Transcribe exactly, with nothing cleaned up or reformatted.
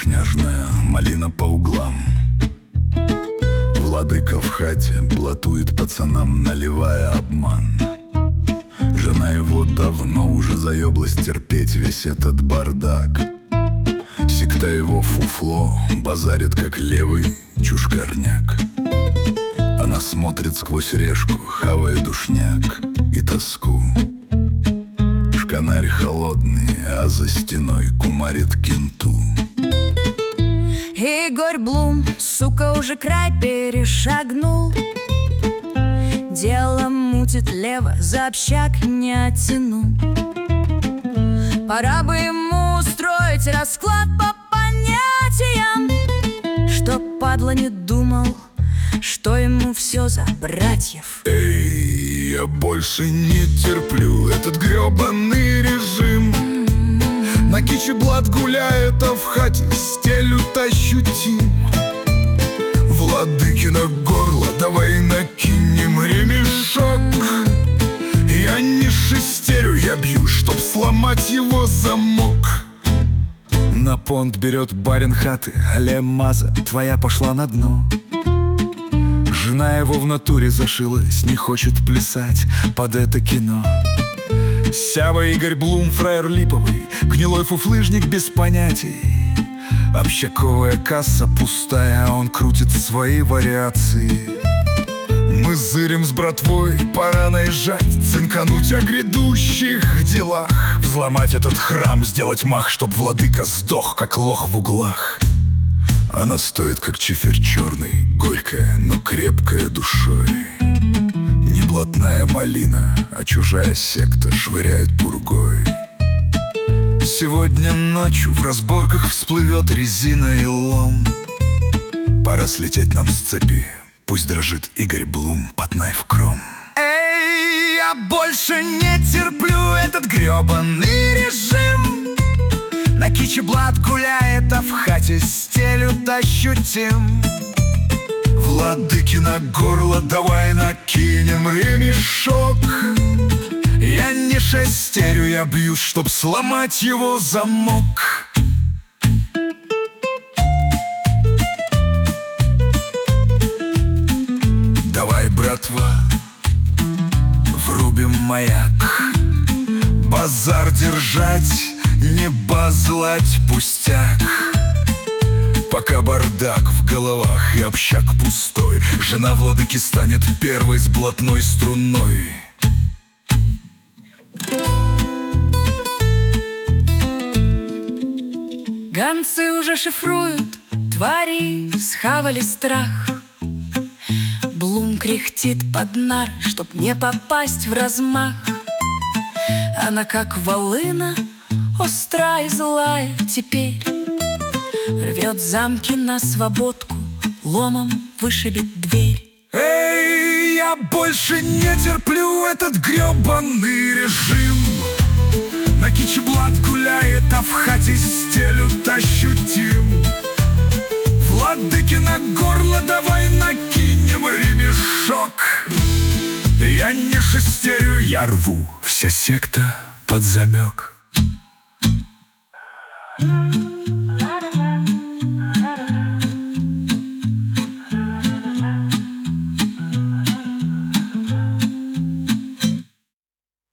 скучняжная малина по углам. Владыка в хате блатует пацанам, наливая обман. Жена его давно уже заеблась терпеть весь этот бардак. Секта его фуфло базарит, как левый чушкарняк. Она смотрит сквозь решку, хавая душняк и тоску. Шканарь холодный, а за стеной кумарит кенту. Игорь Блум, сука, уже край перешагнул. Дело мутит лево, за общак не оттянул. Пора бы ему устроить расклад по понятиям, чтоб падла не думал, что ему все за братьев. Эй, я больше не терплю этот гребаный режим. На киче блат гуляет, а в хате стелют ощутим. Владыкина горло, давай накинем ремешок. Я не шестерю, я бью, чтоб сломать его замок. На понт берет барин хаты, але маза твоя пошла на дно. Жена его в натуре зашилась, не хочет плясать под это кино. Сява Игорь Блум, фраер липовый, гнилой фуфлыжник без понятий. Общаковая касса пустая, а он крутит свои вариации. Мы зырим с братвой, пора наезжать, цинкануть о грядущих делах. Взломать этот храм, сделать мах, чтоб владыка сдох, как лох в углах. Она стоит, как чифер черный, горькая, но крепкая душой. Не блатная малина, а чужая секта швыряет пургой. Сегодня ночью в разборках всплывет резина и лом. Пора слететь нам с цепи, пусть дрожит Игорь Блум под найфкром. Эй, я больше не терплю этот гребаный режим. На киче блат гуляет, а в хате стелют ощутим. Владыкина горло, давай накинем ремешок. Я не шестерю, я бью, чтоб сломать его замок. Давай, братва, врубим маяк. Базар держать, не базлать пустяк. Пока бардак в головах и общак пустой, жена владыки станет первой с блатной струной. Гонцы уже шифруют, твари схавали страх. Блум кряхтит под нар, чтоб не попасть в размах. Она как волына, острая и злая теперь, рвет замки на свободку, ломом вышибет дверь. Эй, я больше не терплю этот гребаный режим. На киче блат гуляет, а в хате стелют ощутим. Владыкина горло, давай накинем ремешок. Я не шестерю, я рву, вся секта под замок.